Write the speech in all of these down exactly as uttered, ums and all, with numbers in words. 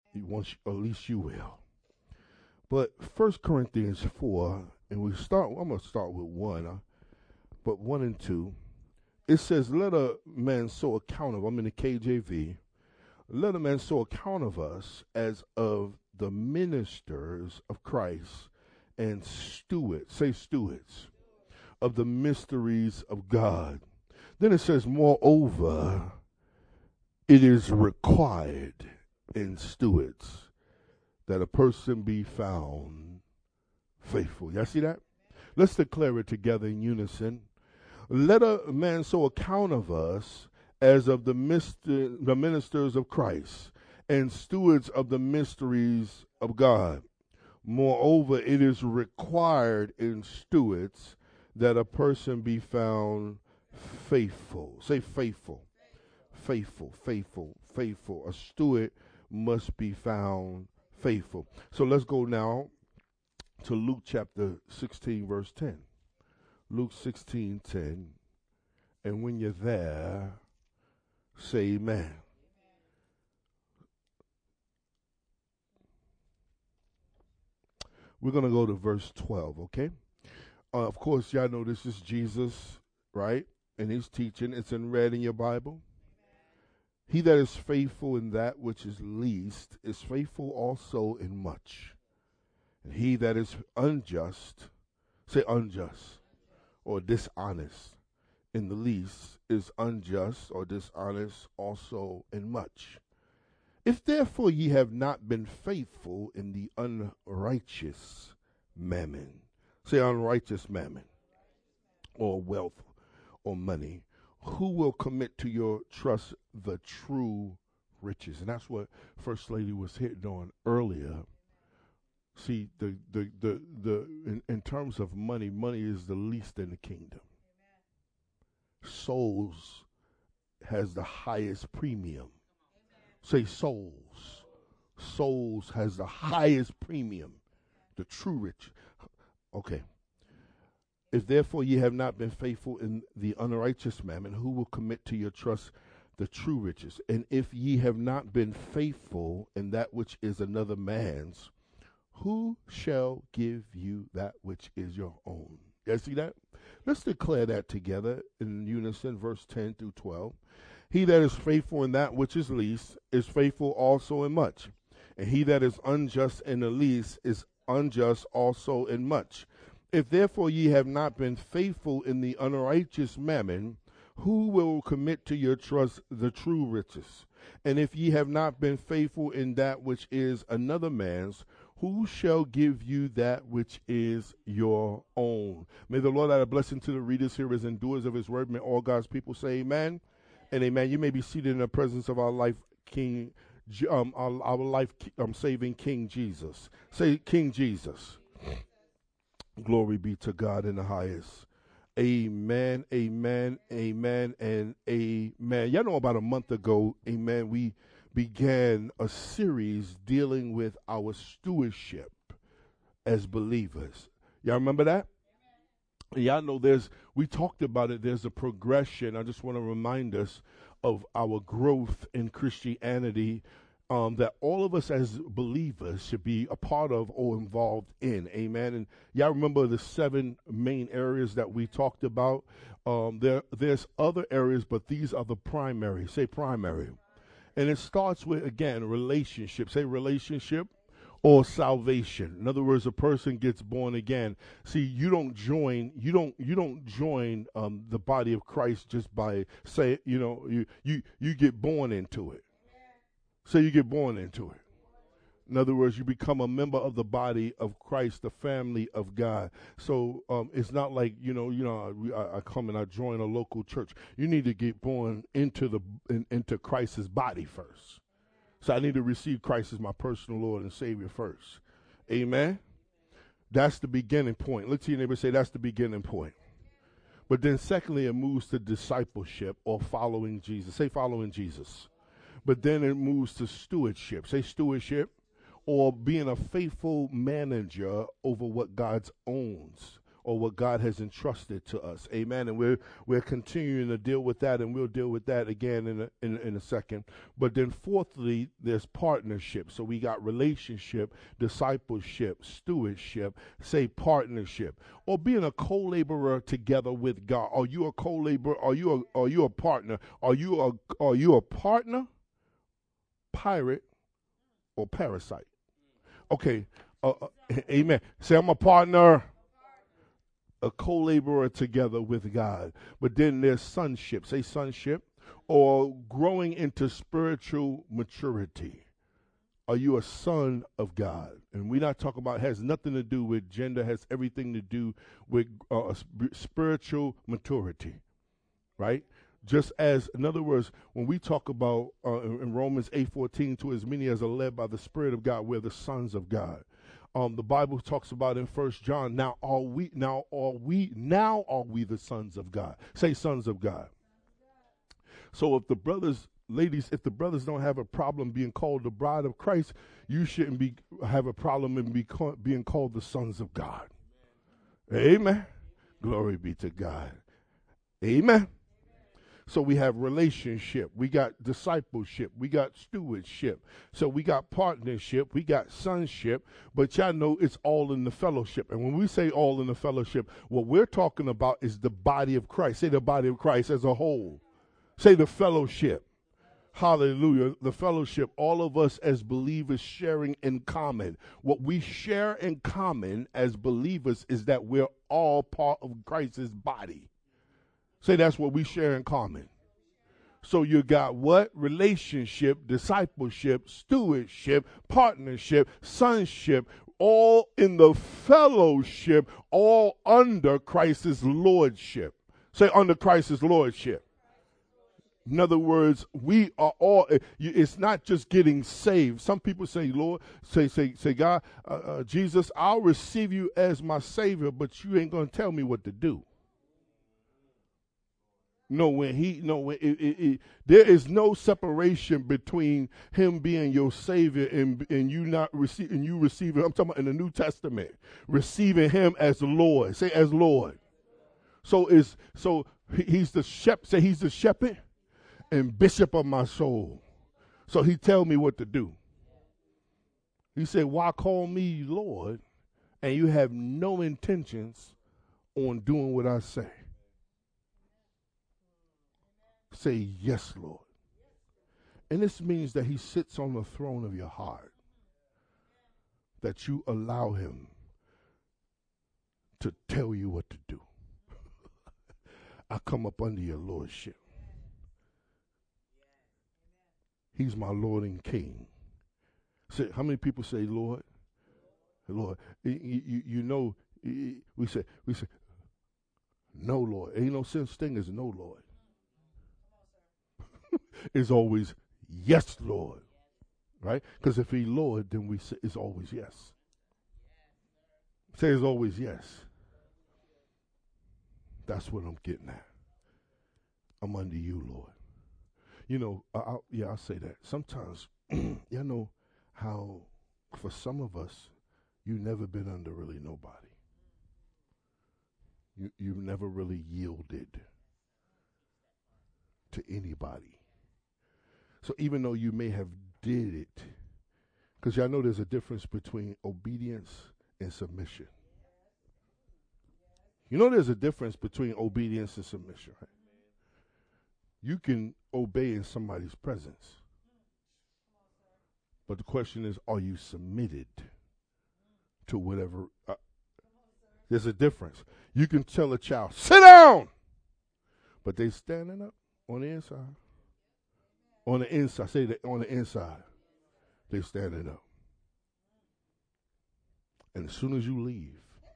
You want, or at least you will. But First Corinthians four, and we start. I'm gonna start with one, uh, but one and two. It says, "Let a man so account of." I'm in the K J V. Let a man so account of us as of the ministers of Christ and stewards. Say stewards of the mysteries of God. Then it says, "Moreover, it is required in stewards that a person be found faithful." Y'all see that? Let's declare it together in unison. Let a man so account of us as of the, mister, the ministers of Christ and stewards of the mysteries of God. Moreover, it is required in stewards that a person be found faithful. Say faithful. Faithful, faithful, faithful. A steward must be found faithful. So let's go now to Luke chapter sixteen, verse ten. Luke sixteen, ten. And when you're there, say amen. We're going to go to verse twelve, okay? Uh, of course, y'all know this is Jesus, right? And he's teaching. It's in red in your Bible. He that is faithful in that which is least is faithful also in much. And he that is unjust, say unjust, or dishonest in the least, is unjust or dishonest also in much. If therefore ye have not been faithful in the unrighteous mammon, say unrighteous mammon, or wealth, or money, who will commit to your trust the true riches? And that's what First Lady was hitting on earlier. See, the the the, the in, in terms of money, money is the least in the kingdom. Souls has the highest premium. Say souls. Souls has the highest premium. The true rich. Okay. If therefore ye have not been faithful in the unrighteous mammon, who will commit to your trust the true riches? And if ye have not been faithful in that which is another man's, who shall give you that which is your own? You see that? Let's declare that together in unison, verse ten through twelve. He that is faithful in that which is least is faithful also in much. And he that is unjust in the least is unjust also in much. If therefore ye have not been faithful in the unrighteous mammon, who will commit to your trust the true riches? And if ye have not been faithful in that which is another man's, who shall give you that which is your own? May the Lord add a blessing to the readers, hearers, and doers of his word. May all God's people say amen and amen. You may be seated in the presence of our life King, um, our, our life um, saving King Jesus. Say King Jesus. Glory be to God in the highest. Amen, amen, amen, and amen. Y'all know about a month ago, amen, we began a series dealing with our stewardship as believers. Y'all remember that? Y'all know there's, we talked about it, there's a progression. I just want to remind us of our growth in Christianity Um, that all of us as believers should be a part of or involved in. Amen. And y'all remember the seven main areas that we talked about. Um, there, there's other areas, but these are the primary. Say primary. And it starts with, again, relationship. Say relationship or salvation. In other words, a person gets born again. See, you don't join, you don't, you don't join um, the body of Christ just by say, you know, you, you, you get born into it. So you get born into it. In other words, you become a member of the body of Christ, the family of God. So um, it's not like, you know, you know, I, I come and I join a local church. You need to get born into the in, into Christ's body first. So I need to receive Christ as my personal Lord and Savior first. Amen. That's the beginning point. Let's see your neighbor say that's the beginning point. But then secondly, it moves to discipleship or following Jesus. Say following Jesus. But then it moves to stewardship. Say stewardship, or being a faithful manager over what God owns or what God has entrusted to us. Amen. And we're we're continuing to deal with that, and we'll deal with that again in a, in, in a second. But then fourthly, there's partnership. So we got relationship, discipleship, stewardship, say partnership, or being a co-laborer together with God. Are you a co-laborer? Are you a are you a partner? Are you a are you a partner, pirate, or parasite? Okay. Uh, uh, amen. Say I'm a partner, a co-laborer together with God. But then there's sonship. Say sonship, or growing into spiritual maturity. Are you a son of God? And we're not talking about, it has nothing to do with gender, has everything to do with uh, sp- spiritual maturity, right? Just as, in other words, when we talk about uh, in Romans eight fourteen, to as many as are led by the Spirit of God, we're the sons of God. Um, the Bible talks about in First John, now are we now are we now are we the sons of God. Say sons of God. So if the brothers, ladies, if the brothers don't have a problem being called the bride of Christ, you shouldn't be have a problem in be call, being called the sons of God. Amen. Amen. Glory be to God. Amen. So we have relationship, we got discipleship, we got stewardship. So we got partnership, we got sonship, but y'all know it's all in the fellowship. And when we say all in the fellowship, what we're talking about is the body of Christ. Say the body of Christ as a whole. Say the fellowship. Hallelujah. The fellowship, all of us as believers sharing in common. What we share in common as believers is that we're all part of Christ's body. Say that's what we share in common. So you got what? Relationship, discipleship, stewardship, partnership, sonship, all in the fellowship, all under Christ's lordship. Say under Christ's lordship. In other words, we are all, it's not just getting saved. Some people say, Lord, say, say, say, God, uh, uh, Jesus, I'll receive you as my Savior, but you ain't going to tell me what to do. No, when he, no, when it, it, it, there is no separation between him being your Savior and and you not receiving, you receiving. I'm talking about in the New Testament, receiving him as the Lord. Say as Lord. So is so he, he's the shepherd. Say he's the shepherd and bishop of my soul. So he tell me what to do. He said, "Why call me Lord, and you have no intentions on doing what I say?" Say, yes, Lord. And this means that he sits on the throne of your heart, that you allow him to tell you what to do. I come up under your lordship. He's my Lord and King. Say, how many people say, Lord? Lord. You, you, you know, we say, we say, no, Lord. Ain't no such thing as no, Lord. Is always yes, Lord, right? Because if he Lord, then we say it's always yes. Say it's always yes. That's what I'm getting at. I'm under you, Lord. You know, I, I, yeah, I'll say that. Sometimes, you know how for some of us, you've never been under really nobody. You, you've never really yielded to anybody. So even though you may have did it, because y'all know there's a difference between obedience and submission. You know there's a difference between obedience and submission, right? You can obey in somebody's presence. But the question is, are you submitted to whatever? Uh, there's a difference. You can tell a child, sit down, but they standing up on the inside. On the inside, say that on the inside, they standing up. And as soon as you leave,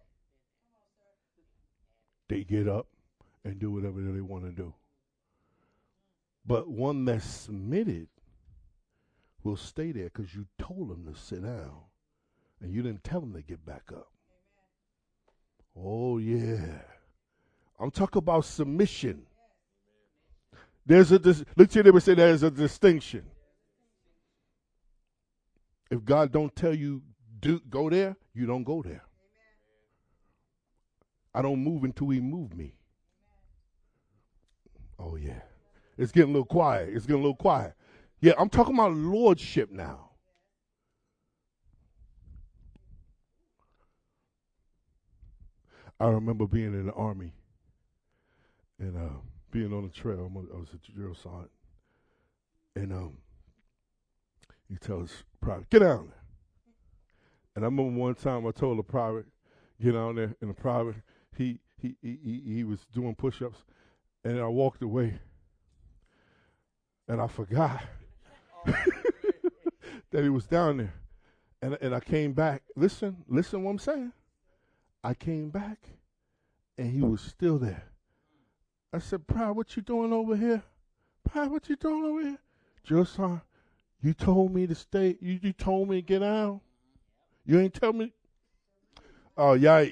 they get up and do whatever they want to do. But one that's submitted will stay there because you told them to sit down and you didn't tell them to get back up. Oh, yeah. I'm talking about submission. There's a dis- look to your neighbor and say there's a distinction. If God don't tell you do go there, you don't go there. I don't move until he move me. Oh, yeah. It's getting a little quiet. It's getting a little quiet. Yeah, I'm talking about lordship now. I remember being in the army and uh, being on the trail. I was a drill sergeant. And um, he tells us, private, get down there. And I remember one time I told a private, get down there. And the private, he, he, he, he, he was doing push-ups. And I walked away. And I forgot that he was down there. And, and I came back. Listen, listen what I'm saying. I came back, and he was still there. I said, Pride, what you doing over here? Pride, what you doing over here? Just, uh, you told me to stay. You, you told me to get out. You ain't tell me. Oh, yeah.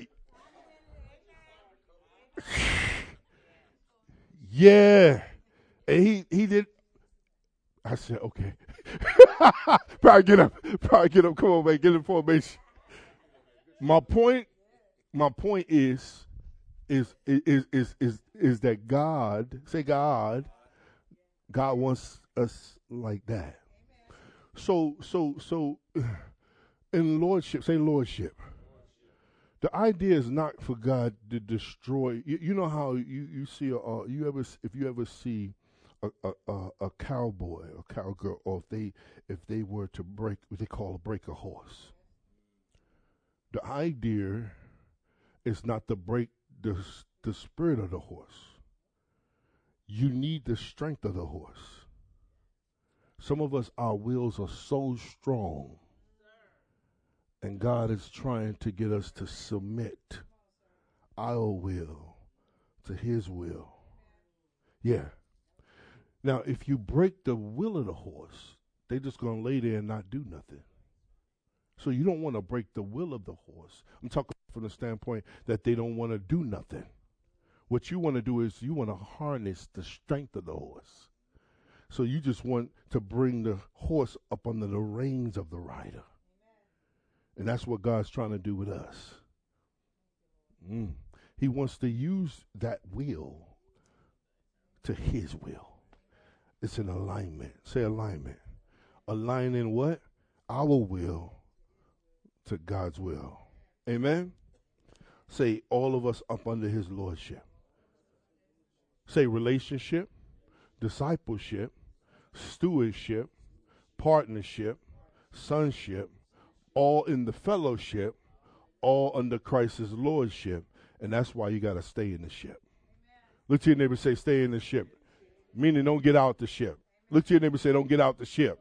Yeah. And he, he did. I said, okay. Pride, get up. Pride, get up. Come on, man. Get in formation. My point. My point is, is, is, is, is, is that God, say God, God wants us like that. So, so, so, in lordship, say lordship. The idea is not for God to destroy. You, you know how you, you see, a, uh, you ever, if you ever see a, a, a, a cowboy or cowgirl, or if they, if they were to break, what they call a break a horse. The idea is not to break the, the spirit of the horse. You need the strength of the horse. Some of us, our wills are so strong, and God is trying to get us to submit our will to his will. Yeah. Now, if you break the will of the horse, they're just going to lay there and not do nothing. So you don't want to break the will of the horse. I'm talking from the standpoint that they don't want to do nothing. What you want to do is you want to harness the strength of the horse. So you just want to bring the horse up under the reins of the rider. And that's what God's trying to do with us. Mm. He wants to use that will to his will. It's an alignment. Say alignment. Aligning what? Our will to God's will. Amen? Say all of us up under his lordship. Say relationship, discipleship, stewardship, partnership, sonship, all in the fellowship, all under Christ's lordship. And that's why you got to stay in the ship. Look to your neighbor and say, stay in the ship. Meaning don't get out the ship. Look to your neighbor and say, don't get out the ship.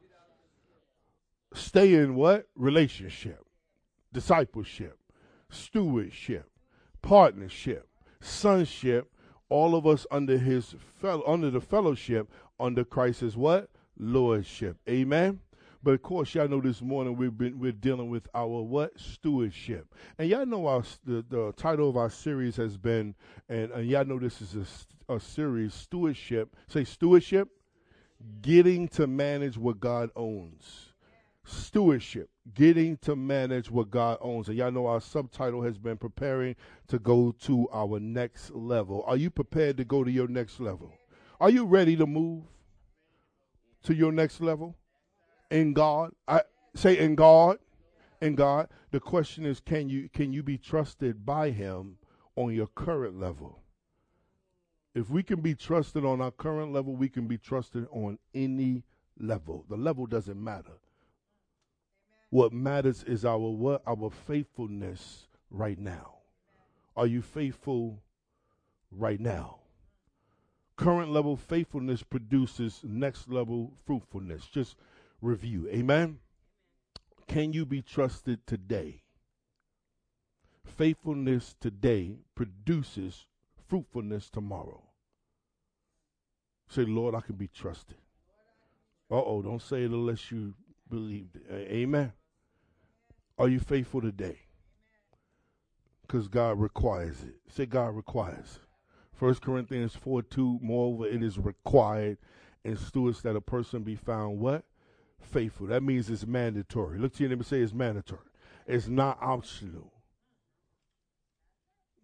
Stay in what? Relationship, discipleship, stewardship, partnership, sonship, all of us under his fellow, under the fellowship, under Christ's what? Lordship. Amen. But of course, y'all know this morning we've been we're dealing with our what? Stewardship. And y'all know our the, the title of our series has been, and, and y'all know this is a, a series, stewardship. Say stewardship, getting to manage what God owns. Stewardship, getting to manage what God owns. And y'all know our subtitle has been preparing to go to our next level. Are you prepared to go to your next level? Are you ready to move to your next level? In God, I say in God, in God. The question is, can you can you be trusted by him on your current level? If we can be trusted on our current level, we can be trusted on any level. The level doesn't matter. What matters is our what? Our faithfulness right now. Are you faithful right now? Current level faithfulness produces next level fruitfulness. Just review. Amen? Can you be trusted today? Faithfulness today produces fruitfulness tomorrow. Say, Lord, I can be trusted. Uh-oh, don't say it unless you believe it. Amen? Are you faithful today? Because God requires it. Say God requires. First Corinthians four two, moreover, it is required in stewards that a person be found what? Faithful. That means it's mandatory. Look to your neighbor and say it's mandatory. It's not optional.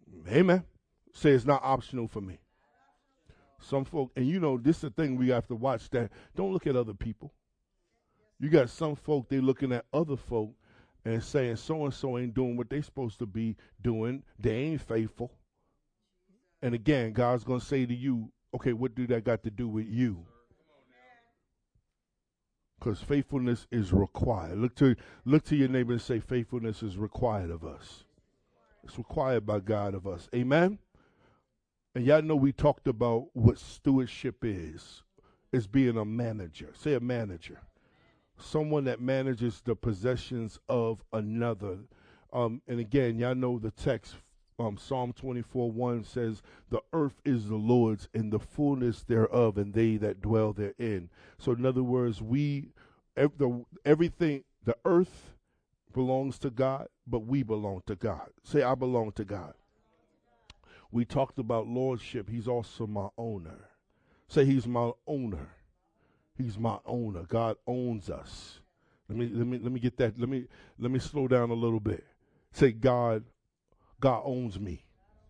Amen. Say it's not optional for me. Some folk, and you know, this is the thing we have to watch that. Don't look at other people. You got some folk, they looking at other folk and saying so-and-so ain't doing what they supposed to be doing. They ain't faithful. And again, God's going to say to you, okay, what do that got to do with you? Because faithfulness is required. Look to look to your neighbor and say faithfulness is required of us. It's required by God of us. Amen? And y'all know we talked about what stewardship is. It's being a manager. Say a manager. Someone that manages the possessions of another. Um, and again, y'all know the text, um, Psalm twenty-four one says, the earth is the Lord's and the fullness thereof, and they that dwell therein. So in other words, we, ev- the, everything, the earth belongs to God, but we belong to God. Say, I belong to God. We talked about lordship. He's also my owner. Say, he's my owner. He's my owner. God owns us. Let me let me let me get that. Let me let me slow down a little bit. Say, God, God owns me.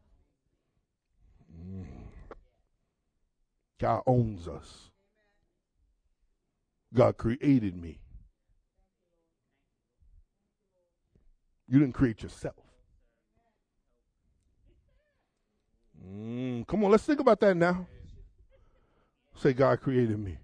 Mm. God owns us. God created me. You didn't create yourself. Mm, come on, let's think about that now. Say, God created me.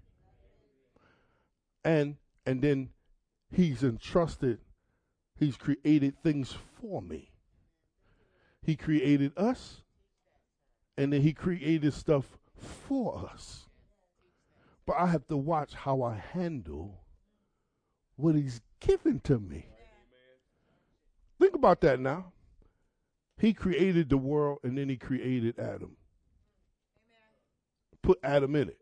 And and then he's entrusted, he's created things for me. He created us, and then he created stuff for us. But I have to watch how I handle what he's given to me. Think about that now. He created the world, and then he created Adam. Put Adam in it.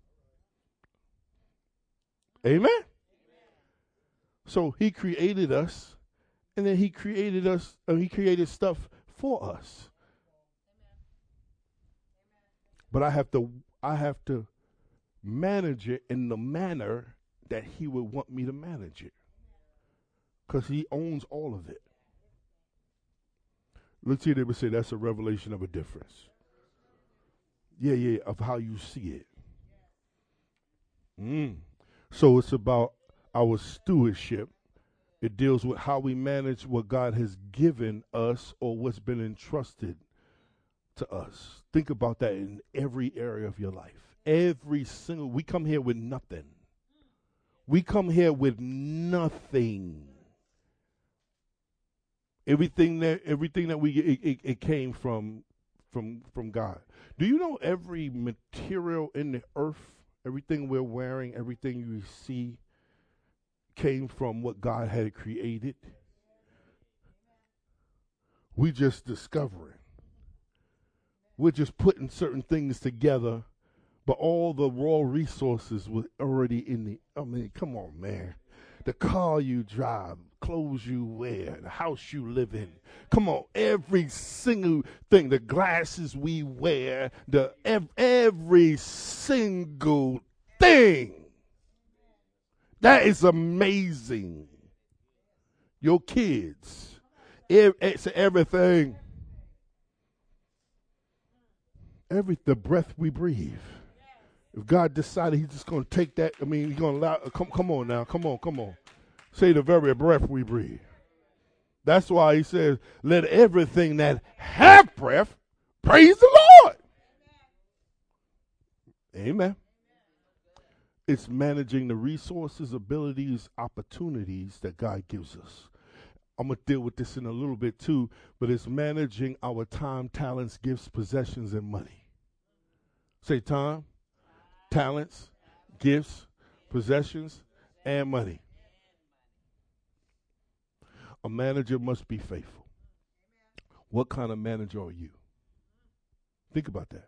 Amen? So he created us, and then he created us, and he created stuff for us. But I have to, I have to manage it in the manner that he would want me to manage it, because he owns all of it. Look to your neighbor and say, that's a revelation of a difference. Yeah, yeah, of how you see it. Mm. So it's about our stewardship. It deals with how we manage what God has given us or what's been entrusted to us. Think about that in every area of your life. Every single, we come here with nothing. We come here with nothing. Everything that everything that we get, it, it, it came from from from God. Do you know every material in the earth, everything we're wearing, everything you see came from what God had created? We just discovering. We're just putting certain things together, but all the raw resources were already in the, I mean, come on, man. The car you drive, clothes you wear, the house you live in. Come on, every single thing, the glasses we wear, the ev- every single thing. That is amazing. Your kids, ev- it's everything. Every the breath we breathe. If God decided he's just going to take that, I mean, he's going to allow, come, come on now, come on, come on. Say the very breath we breathe. That's why he says, let everything that have breath praise the Lord. Amen. Amen. It's managing the resources, abilities, opportunities that God gives us. I'm going to deal with this in a little bit too, but it's managing our time, talents, gifts, possessions, and money. Say time, talents, gifts, possessions, and money. A manager must be faithful. What kind of manager are you? Think about that.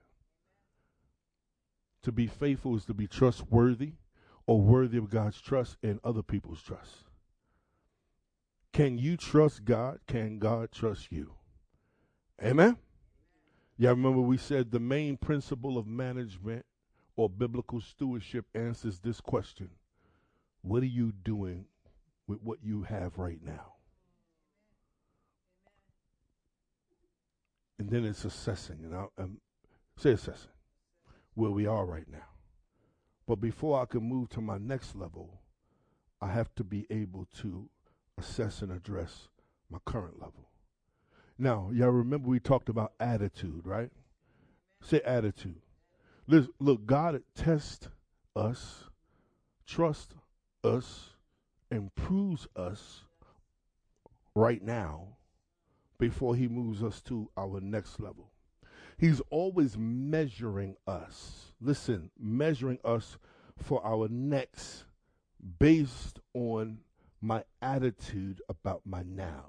To be faithful is to be trustworthy or worthy of God's trust and other people's trust. Can you trust God? Can God trust you? Amen? Yeah, remember we said the main principle of management or biblical stewardship answers this question. What are you doing with what you have right now? And then it's assessing, and I'll um, say assessing where we are right now. But before I can move to my next level, I have to be able to assess and address my current level. Now, y'all remember we talked about attitude, right? Say attitude. Listen, look, God tests us, trusts us, improves us right now before he moves us to our next level. He's always measuring us. Listen, measuring us for our next based on my attitude about my now.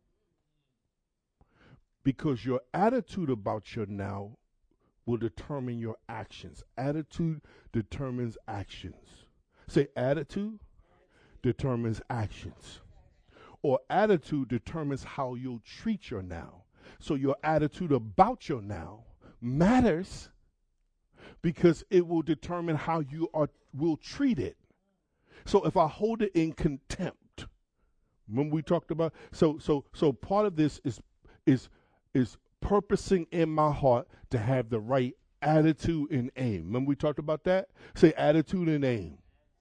Because your attitude about your now will determine your actions. Attitude determines actions. Say attitude determines actions. Or attitude determines how you'll treat your now. So your attitude about your now matters because it will determine how you are will treat it. So if I hold it in contempt, when we talked about so so so part of this is is is purposing in my heart to have the right attitude and aim. When we talked about that, say attitude and aim.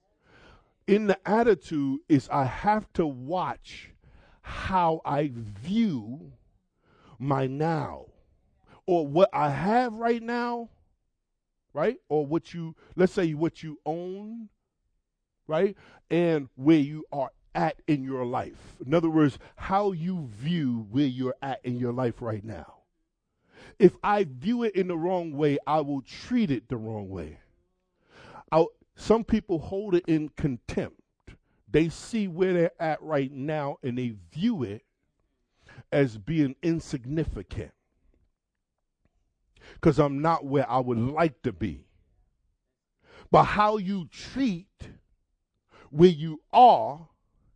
In the attitude is I have to watch how I view my now, or what I have right now, right? Or what you, let's say what you own, right? And where you are at in your life. In other words, how you view where you're at in your life right now. If I view it in the wrong way, I will treat it the wrong way. I'll, some people hold it in contempt. They see where they're at right now and they view it as being insignificant because I'm not where I would like to be. But how you treat where you are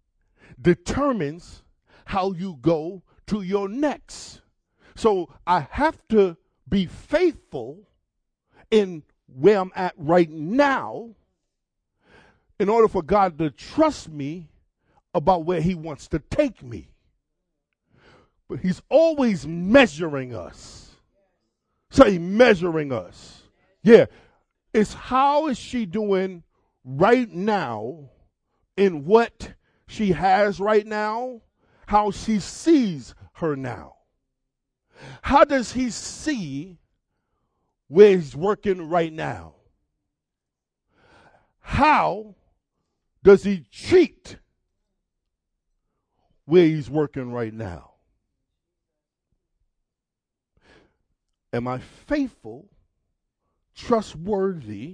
determines how you go to your next. So I have to be faithful in where I'm at right now in order for God to trust me about where he wants to take me. But he's always measuring us. Say measuring us. Yeah. It's how is she doing right now in what she has right now, how she sees her now. How does he see where he's working right now? How does he treat where he's working right now? Am I faithful, trustworthy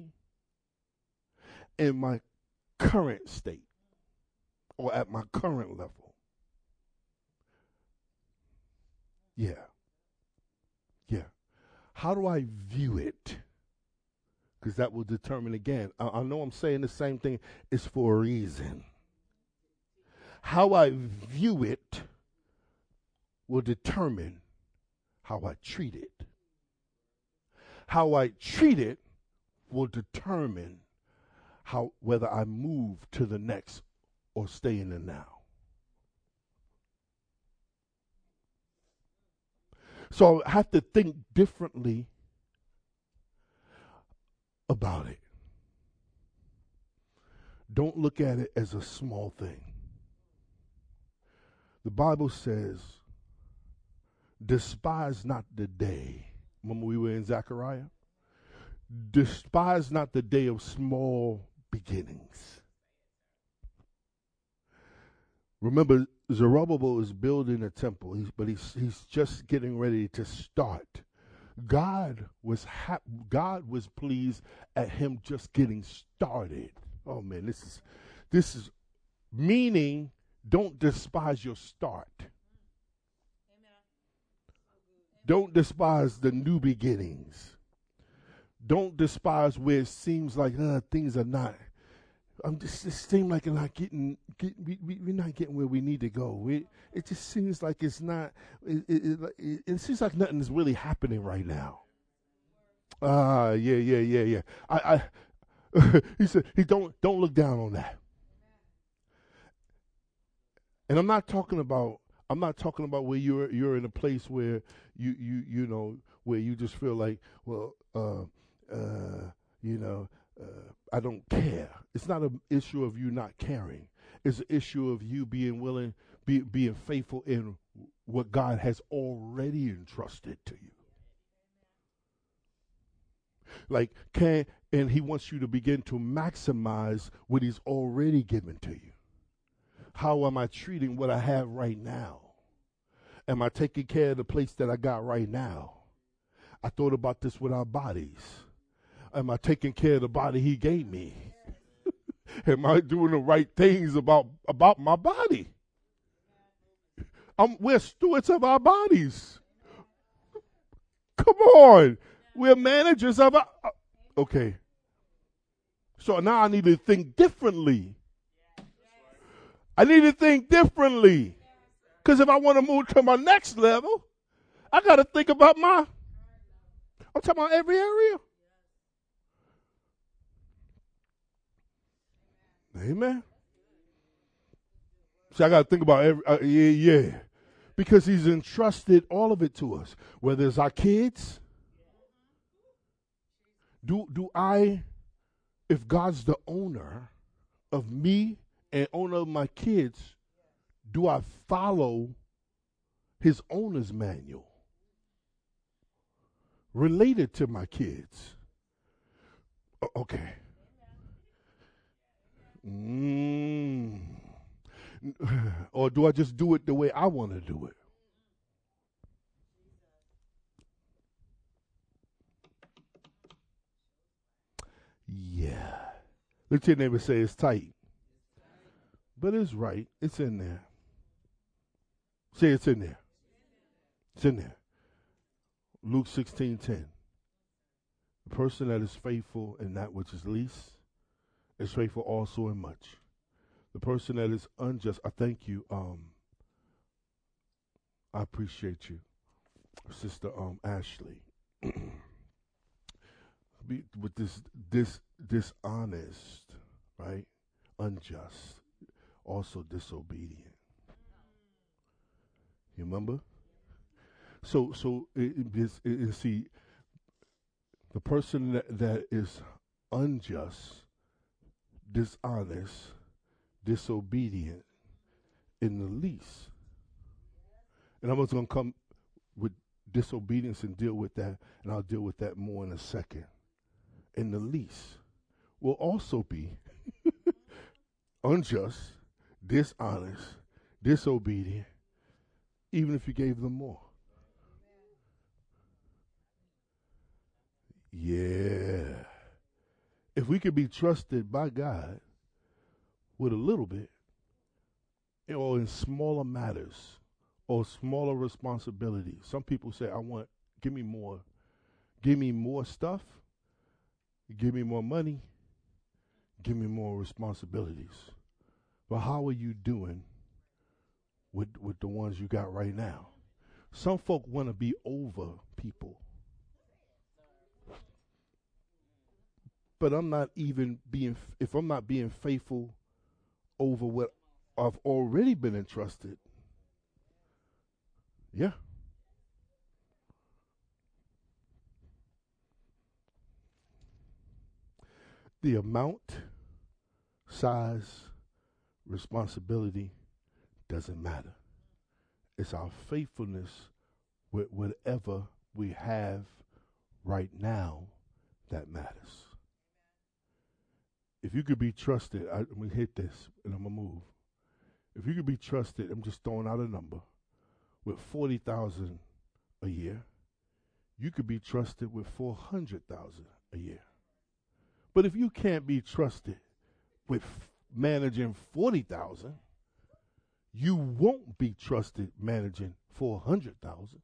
in my current state or at my current level? Yeah. Yeah. How do I view it? Because that will determine again. I, I know I'm saying the same thing. It's for a reason. How I view it will determine how I treat it. How I treat it will determine how whether I move to the next or stay in the now. So I have to think differently about it. Don't look at it as a small thing. The Bible says, despise not the day. Remember we were in Zechariah? Despise not the day of small beginnings. Remember, Zerubbabel is building a temple, he's, but he's he's just getting ready to start. God was ha- God was pleased at him just getting started. Oh man, this is this is meaning. Don't despise your start. Amen. Don't despise the new beginnings. Don't despise where it seems like uh, things are not. I'm just. It seems like I'm not getting. Get, we, we, we're not getting where we need to go. We, it just seems like it's not. It, it, it, it seems like nothing is really happening right now. Ah, uh, yeah, yeah, yeah, yeah. I, I he said, he don't don't look down on that. And I'm not talking about I'm not talking about where you're you're in a place where you you you know where you just feel like, well, uh, uh, you know, uh, I don't care. It's not an issue of you not caring. It's an issue of you being willing, be, being faithful in what God has already entrusted to you. Like, can and He wants you to begin to maximize what He's already given to you. How am I treating what I have right now? Am I taking care of the place that I got right now? I thought about this with our bodies. Am I taking care of the body He gave me? Am I doing the right things about, about my body? I'm, we're stewards of our bodies. Come on. We're managers of our... Okay. So now I need to think differently. I need to think differently. Because if I want to move to my next level, I got to think about my, I'm talking about every area. Amen. See, I got to think about every, uh, yeah, yeah. Because He's entrusted all of it to us. Whether it's our kids. Do, do I, if God's the owner of me and owner of my kids, do I follow His owner's manual related to my kids? Okay. Mm. Or do I just do it the way I want to do it? Yeah. Look at your neighbor, say it's tight. But it's right. It's in there. Say it's in there. It's in there. Luke sixteen ten. The person that is faithful in that which is least is faithful also in much. The person that is unjust, I thank you. Um, I appreciate you, Sister um Ashley. Be, with this this dishonest, right? Unjust, also disobedient. You remember? So so it, it, it, it, see, the person that, that is unjust, dishonest, disobedient in the least. And I'm just going to come with disobedience and deal with that, and I'll deal with that more in a second. In the least will also be unjust, dishonest, disobedient, even if you gave them more. Yeah. If we could be trusted by God with a little bit, or in smaller matters, or smaller responsibilities. Some people say, I want, give me more, give me more stuff, give me more money, give me more responsibilities. But how are you doing with, with the ones you got right now? Some folk want to be over people. But I'm not even being, if I'm not being faithful over what I've already been entrusted, yeah. The amount, size, responsibility doesn't matter. It's our faithfulness with whatever we have right now that matters. If you could be trusted, I, I'm going to hit this and I'm going to move. If you could be trusted, I'm just throwing out a number, with forty thousand dollars a year, you could be trusted with four hundred thousand dollars a year. But if you can't be trusted with managing forty thousand dollars, you won't be trusted managing four hundred thousand dollars.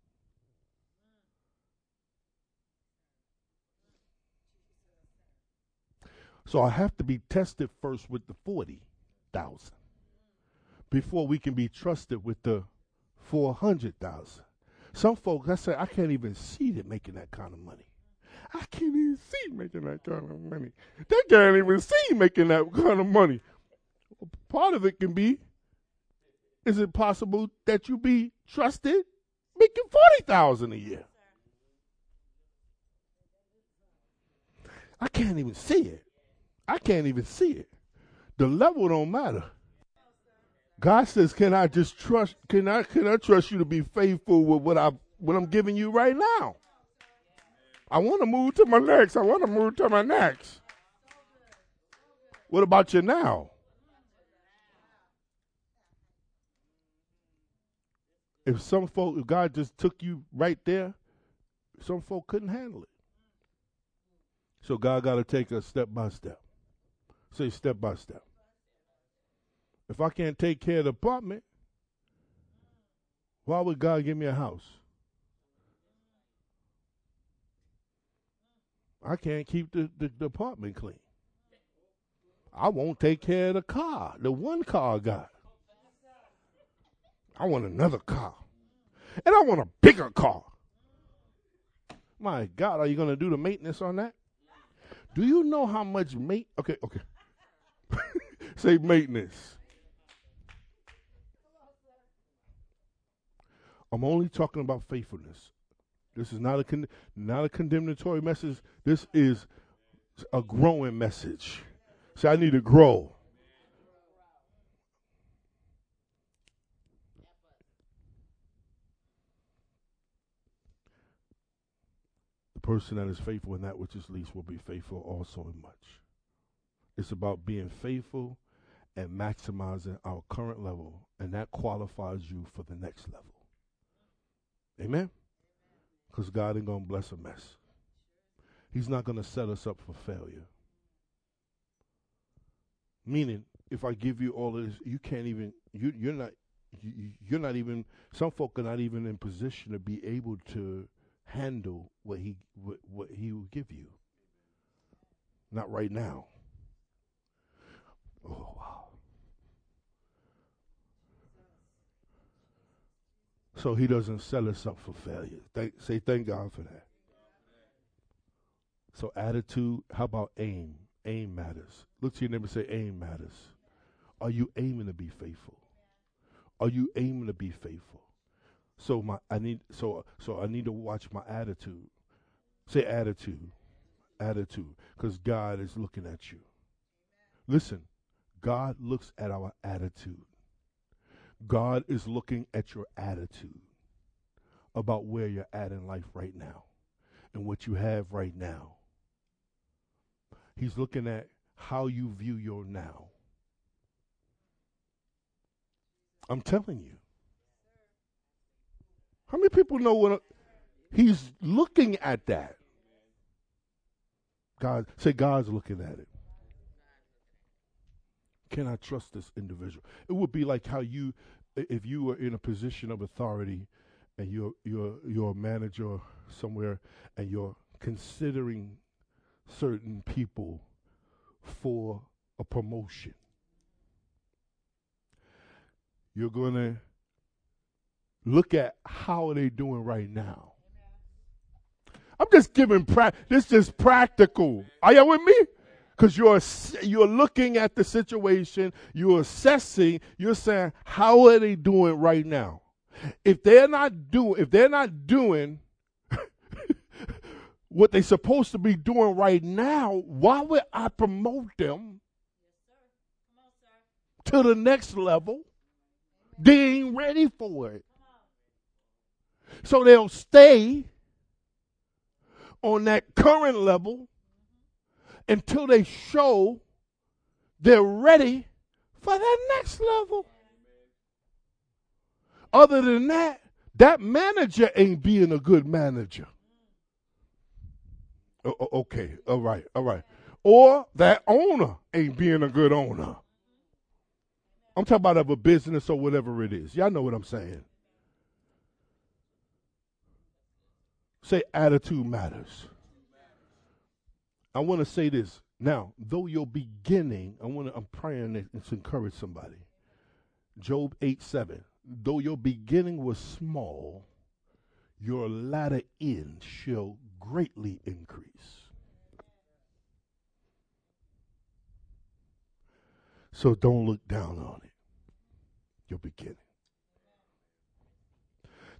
So I have to be tested first with the forty thousand before we can be trusted with the four hundred thousand. Some folks, I say, I can't even see them making that kind of money. I can't even see making that kind of money. They can't even see making that kind of money. Part of it can be is it possible that you be trusted making forty thousand dollars a year? I can't even see it. I can't even see it. The level don't matter. God says, "Can I just trust? Can I can I trust you to be faithful with what I what I'm giving you right now? I want to move to my next. I want to move to my next. What about you now? If some folk, if God just took you right there, some folk couldn't handle it. So God got to take us step by step. Say step by step. If I can't take care of the apartment, why would God give me a house? I can't keep the, the, the apartment clean. I won't take care of the car, the one car I got. I want another car. And I want a bigger car. My God, are you going to do the maintenance on that? Do you know how much mate? Okay, okay. Say maintenance. I'm only talking about faithfulness. This is not a con- not a condemnatory message. This is a growing message. See, I need to grow. The person that is faithful in that which is least will be faithful also in much. It's about being faithful and maximizing our current level, and that qualifies you for the next level. Amen? Because God ain't going to bless a mess. He's not going to set us up for failure. Meaning, if I give you all of this, you can't even, you, you're not, you, you're not even, some folk are not even in position to be able to handle what he, what, what he will give you. Not right now. Oh, wow. So he doesn't set us up for failure. Thank, say thank God for that. So attitude, how about aim? Aim matters. Look to your neighbor and say aim matters. Are you aiming to be faithful? Are you aiming to be faithful? So my I need so so I need to watch my attitude. Say attitude. Attitude. Because God is looking at you. Listen, God looks at our attitude. God is looking at your attitude about where you're at in life right now and what you have right now. He's looking at how you view your now. I'm telling you. How many people know what a, he's looking at that? God, say God's looking at it. Can I trust this individual? It would be like how you, if you were in a position of authority and you're you're you're a manager somewhere and you're considering certain people for a promotion. You're going to look at how are they doing right now. I'm just giving pra- this is just practical. Are you with me? Because you're you're looking at the situation, you're assessing, you're saying, how are they doing right now? If they're not doing, if they're not doing what they're supposed to be doing right now, why would I promote them to the next level? They ain't ready for it. So they'll stay on that current level until they show they're ready for that next level. Other than that, that manager ain't being a good manager. O- okay, all right, all right. Or that owner ain't being a good owner. I'm talking about of a business or whatever it is. Y'all know what I'm saying. Say attitude matters. I want to say this. Now, though you're beginning, I want to, I'm praying that to encourage somebody. Job eight seven. Though your beginning was small, your latter end shall greatly increase. So don't look down on it. Your beginning.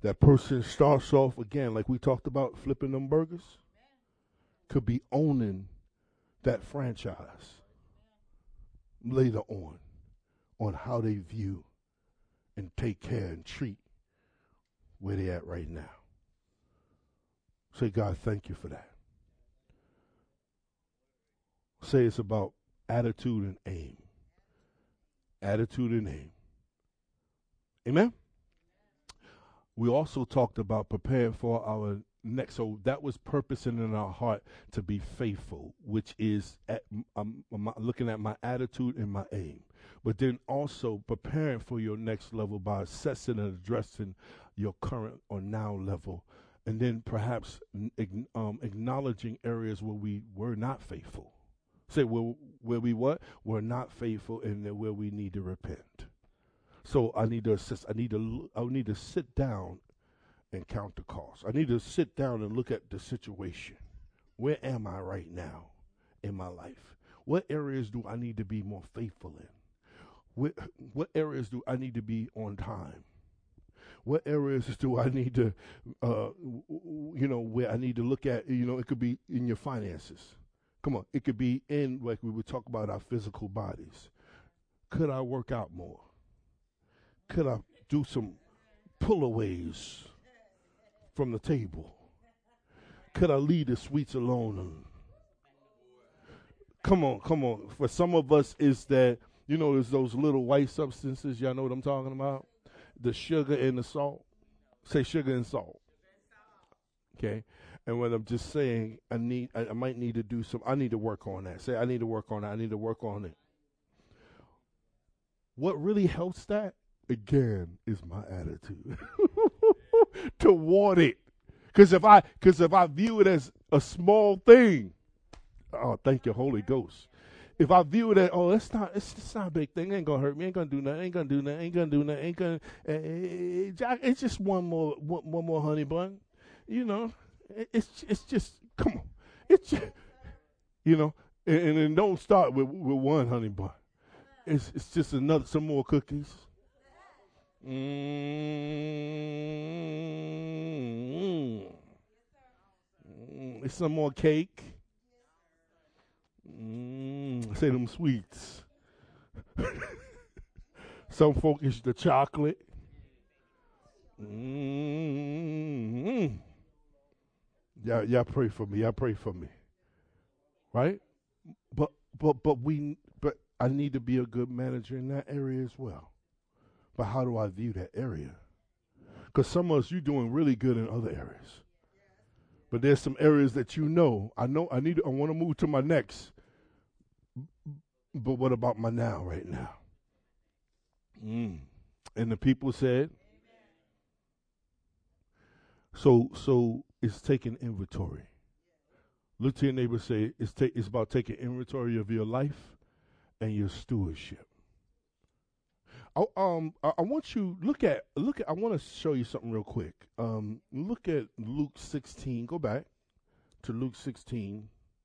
That person starts off again, like we talked about, flipping them burgers, could be owning that franchise later on, on how they view and take care and treat where they at right now. Say, God, thank you for that. Say it's about attitude and aim. Attitude and aim. Amen? We also talked about preparing for our next. So that was purposing in our heart to be faithful, which is at, um, um, looking at my attitude and my aim. But then also preparing for your next level by assessing and addressing your current or now level. And then perhaps um, acknowledging areas where we were not faithful. Say, where, where we what? We're not faithful, and where we need to repent. So I need to assess. I need to. I need to sit down and count the cost. I need to sit down and look at the situation. Where am I right now in my life? What areas do I need to be more faithful in? What, what areas do I need to be on time? What areas do I need to, uh, you know, where I need to look at, you know, it could be in your finances. Come on, it could be in, like we would talk about our physical bodies. Could I work out more? Could I do some pullaways from the table? Could I leave the sweets alone? And come on, come on. For some of us, it's that, you know, there's those little white substances. Y'all know what I'm talking about? The sugar and the salt. Say sugar and salt. Okay? And when I'm just saying, I need, I, I might need to do some, I need to work on that. Say, I need to work on that. I need to work on it. What really helps that, again, is my attitude toward it. Because if I, because if I view it as a small thing, oh, thank you, Holy Ghost. If I view it as, oh, it's not, it's, it's not a big thing. It ain't gonna hurt me. Ain't gonna do nothing. Ain't gonna do nothing. Ain't gonna do nothing. Ain't gonna. Uh, it's just one more, one, one more honey bun. You know, it, it's it's just come on. It's just, you know, and, and then don't start with with one honey bun. It's it's just another some more cookies. Mm-hmm. Mm, it's some more cake. Mm, say them sweets. Some folk it's the chocolate. Mm-hmm. Y'all, y'all pray for me. Y'all pray for me. Right? But but but we but I need to be a good manager in that area as well. But how do I view that area? Because some of us, you're doing really good in other areas. But there's some areas that you know, I know I need I want to move to my next. But what about my now, right now? Mm. And the people said, so so it's taking inventory. Look to your neighbor and say, it's, ta- it's about taking inventory of your life and your stewardship. I, um, I, I want you, look at, look at, I want to show you something real quick. Um, look at Luke sixteen. Go back to Luke sixteen.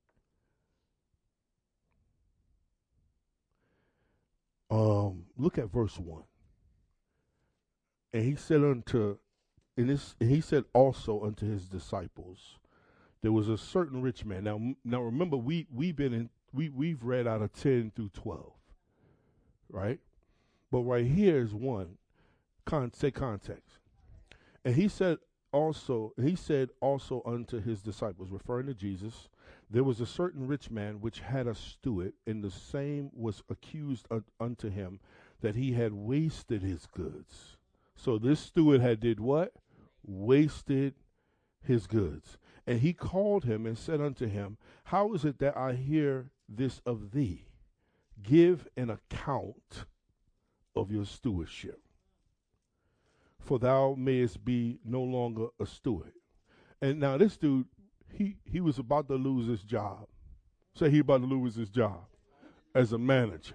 Um, look at verse one. And he said unto, and, this, and he said also unto his disciples, there was a certain rich man. Now, now remember, we we've been in, we we've read out of ten through twelve, right? But right here is one. Con, say context. And he said also, he said also unto his disciples, referring to Jesus, there was a certain rich man which had a steward, and the same was accused un- unto him that he had wasted his goods. So this steward had did what? Wasted his goods. And he called him and said unto him, how is it that I hear this of thee? Give an account of your stewardship, for thou mayest be no longer a steward. And now this dude, he, he was about to lose his job. Say he about to lose his job as a manager.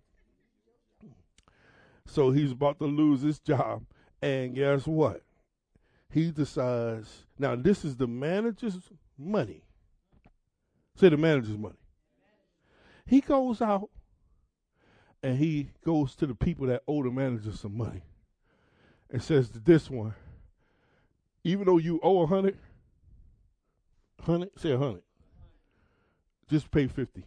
So he's about to lose his job. And guess what? He decides, now this is the manager's money. Say the manager's money. He goes out and he goes to the people that owe the manager some money and says to this one, even though you owe a hundred, hundred, say a hundred, just pay fifty.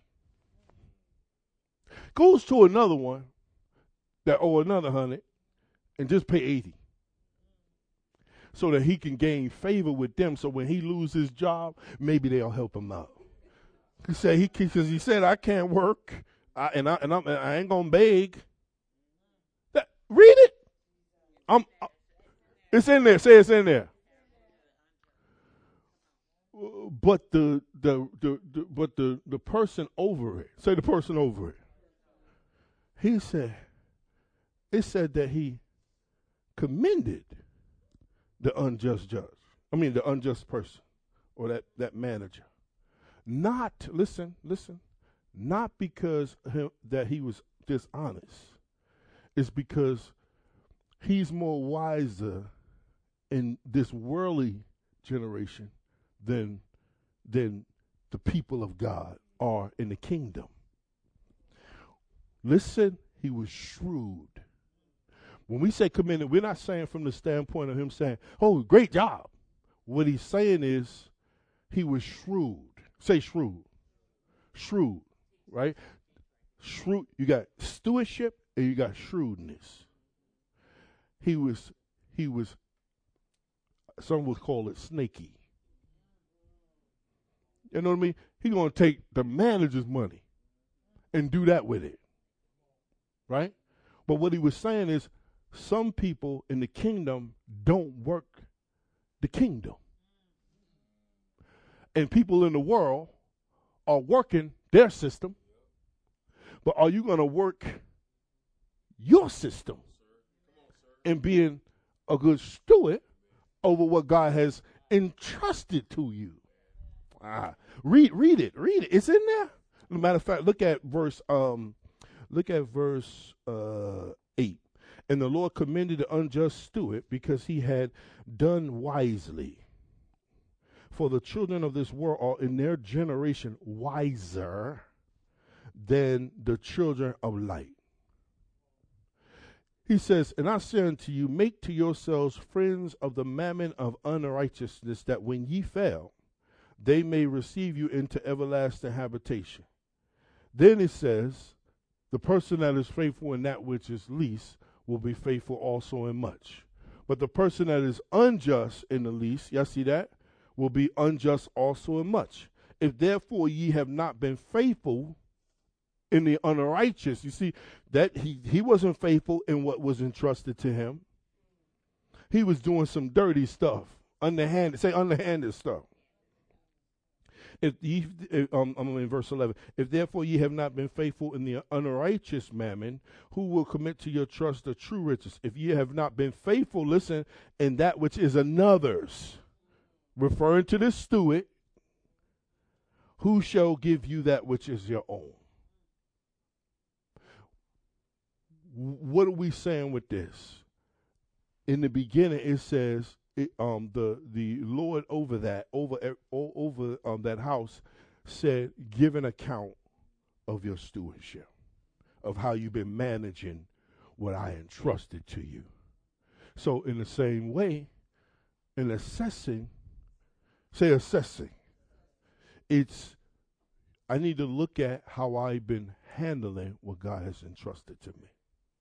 Goes to another one that owe another hundred and just pay eighty. So that he can gain favor with them. So when he loses his job, maybe they'll help him out. He said he because he said I can't work, I, and I and I'm, I ain't gonna beg. That, read it. I'm. It's in there. Say it's in there. But the the, the the but the the person over it. Say the person over it. He said. It said that he commended the unjust judge. I mean the unjust person or that, that manager. Not, listen, listen, not because him, that he was dishonest. It's because he's more wiser in this worldly generation than, than the people of God are in the kingdom. Listen, he was shrewd. When we say commended, we're not saying from the standpoint of him saying, oh, great job. What he's saying is he was shrewd. Say shrewd. Shrewd, right? Shrewd. You got stewardship and you got shrewdness. He was, he was, some would call it snaky. You know what I mean? He's going to take the manager's money and do that with it, right? But what he was saying is some people in the kingdom don't work the kingdom. And people in the world are working their system. But are you going to work your system and being a good steward over what God has entrusted to you? Ah, read, read it, read it. It's in there. As a matter of fact, look at verse, um, look at verse uh, eight. And the Lord commended the unjust steward because he had done wisely. For the children of this world are in their generation wiser than the children of light. He says, and I say unto you, make to yourselves friends of the mammon of unrighteousness, that when ye fail, they may receive you into everlasting habitation. Then it says, the person that is faithful in that which is least will be faithful also in much. But the person that is unjust in the least, y'all see that, will be unjust also in much. If therefore ye have not been faithful in the unrighteous, you see that he, he wasn't faithful in what was entrusted to him. He was doing some dirty stuff, underhanded, say underhanded stuff. If ye, if, um, I'm in verse eleven. If therefore ye have not been faithful in the unrighteous mammon, who will commit to your trust the true riches? If ye have not been faithful, listen, in that which is another's, referring to the steward, who shall give you that which is your own? What are we saying with this? In the beginning, it says, It, um, the the Lord over that over over um, that house said, give an account of your stewardship, of how you've been managing what I entrusted to you. So in the same way, in assessing, say assessing, it's I need to look at how I've been handling what God has entrusted to me.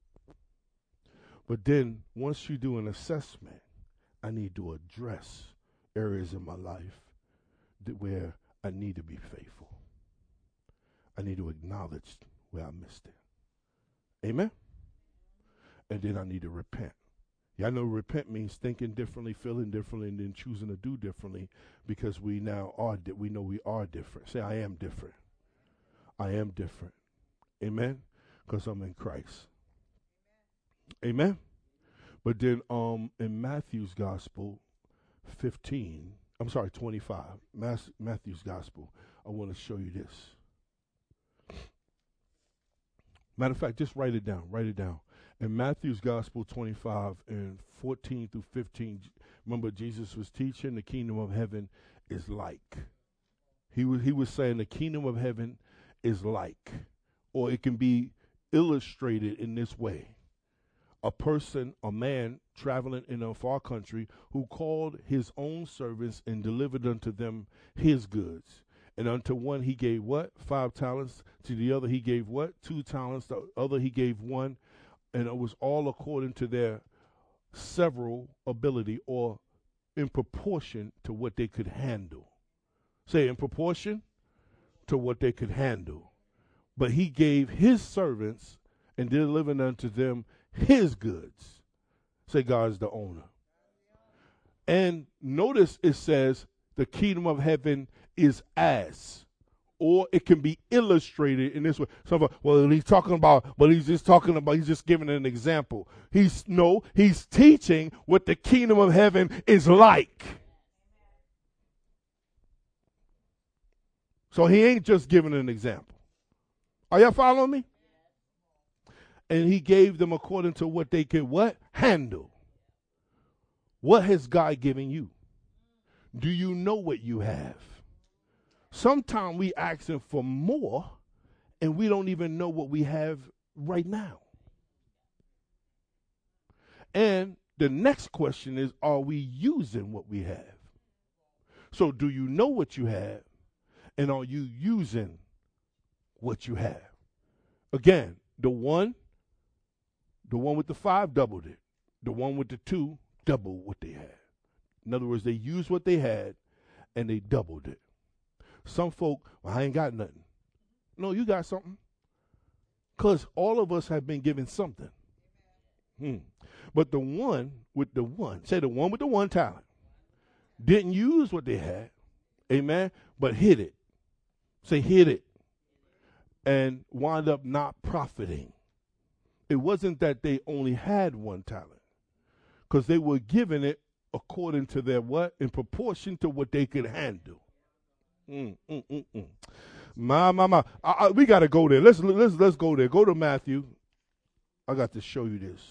But then once you do an assessment, I need to address areas in my life that where I need to be faithful. I need to acknowledge where I missed it. Amen? And then I need to repent. Y'all know repent means thinking differently, feeling differently, and then choosing to do differently because we now are, di- we know we are different. Say, I am different. I am different. Amen? Because I'm in Christ. Amen? But then um, in Matthew's Gospel fifteen, I'm sorry, twenty-five, Mas- Matthew's Gospel, I want to show you this. Matter of fact, just write it down, write it down. In Matthew's Gospel twenty-five and fourteen through fifteen, remember Jesus was teaching the kingdom of heaven is like. He was, he was saying the kingdom of heaven is like, or it can be illustrated in this way. a person, a man traveling in a far country who called his own servants and delivered unto them his goods. And unto one he gave what? Five talents. To the other he gave what? Two talents. The other he gave one. And it was all according to their several ability, or in proportion to what they could handle. Say, in proportion to what they could handle. But he gave his servants and delivered unto them his goods. Say, God's the owner. And notice it says the kingdom of heaven is as, or it can be illustrated in this way. So, well, he's talking about, but he's just talking about, he's just giving an example. He's, no, he's teaching what the kingdom of heaven is like. So he ain't just giving an example. Are y'all following me? And he gave them according to what they could what? Handle. What has God given you? Do you know what you have? Sometimes we asking for more and we don't even know what we have right now. And the next question is, are we using what we have? So do you know what you have, and are you using what you have? Again, the one, the one with the five doubled it. The one with the two doubled what they had. In other words, they used what they had and they doubled it. Some folk, well, I ain't got nothing. No, you got something. Because all of us have been given something. Hmm. But the one with the one, say the one with the one talent, didn't use what they had, amen, but hid it. Say hid it. And wound up not profiting. It wasn't that they only had one talent, because they were given it according to their what? In proportion to what they could handle. Mm, mm, mm, mm. My, my, my. I, I, we got to go there. Let's, let's, let's go there. Go to Matthew. I got to show you this.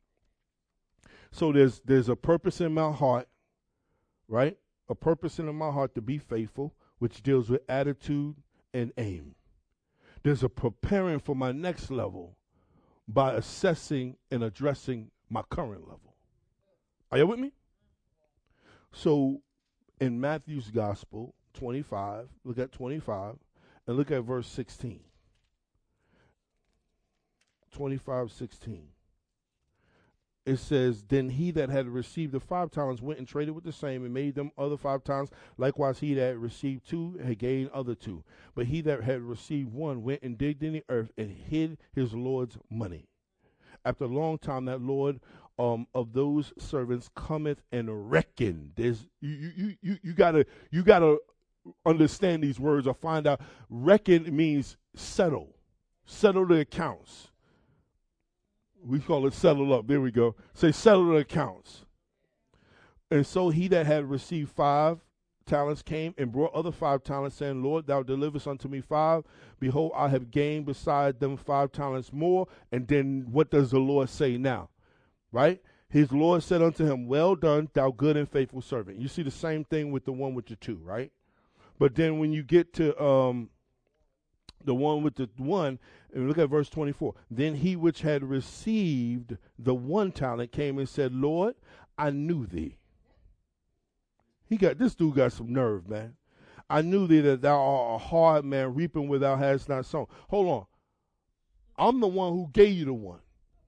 So there's, there's a purpose in my heart, right? A purpose in my heart to be faithful, which deals with attitude and aim. There's a preparing for my next level by assessing and addressing my current level. Are you with me? So in Matthew's gospel, twenty-five, look at twenty-five, and look at verse sixteen. twenty-five, sixteen. It says, then he that had received the five talents went and traded with the same and made them other five talents. Likewise, he that had received two had gained other two. But he that had received one went and digged in the earth and hid his Lord's money. After a long time, that Lord um, of those servants cometh and reckon. There's you you you you gotta you gotta understand these words or find out. Reckon means settle, settle the accounts. We call it settle up. There we go. Say settle the accounts. And so he that had received five talents came and brought other five talents, saying, Lord, thou deliverest unto me five. Behold, I have gained beside them five talents more. And then what does the Lord say now? Right? His Lord said unto him, well done, thou good and faithful servant. You see the same thing with the one with the two, right? But then when you get to um, the one with the one, and look at verse twenty-four. Then he which had received the one talent came and said, Lord, I knew thee. He got, this dude got some nerve, man. I knew thee that thou art a hard man, reaping where thou hast not sown. Hold on. I'm the one who gave you the one.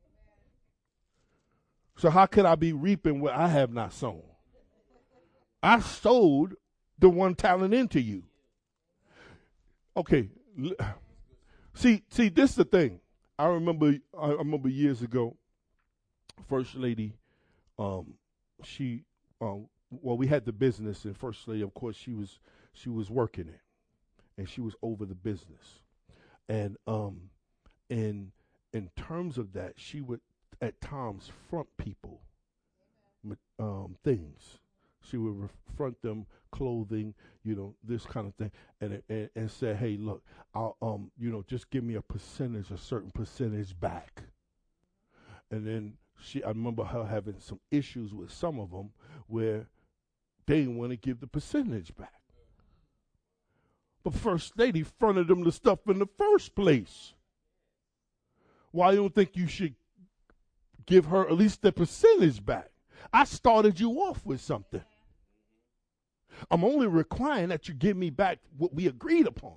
So how could I be reaping where I have not sown? I sowed the one talent into you. Okay. See, see, this is the thing. I remember, I remember years ago, First Lady, um, she, um, well, we had the business, and First Lady, of course, she was, she was working it, and she was over the business, and um, in in terms of that, she would at times front people, um, things. She would front them clothing, you know, this kind of thing, and and, and say, hey, look, I'll um, you know, just give me a percentage, a certain percentage back. And then she, I remember her having some issues with some of them where they didn't want to give the percentage back. But First Lady fronted them the stuff in the first place. Why you don't think you should give her at least the percentage back. I started you off with something. I'm only requiring that you give me back what we agreed upon.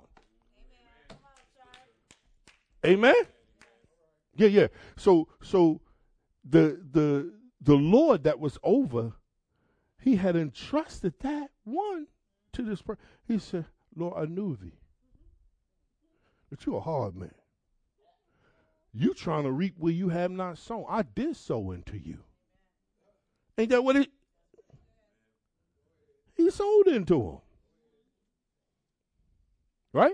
Amen? Yeah, yeah. So so the the the Lord that was over, he had entrusted that one to this person. He said, Lord, I knew thee, but you're a hard man. You trying to reap where you have not sown. I did sow into you. Ain't that what it? He sold into him. Right?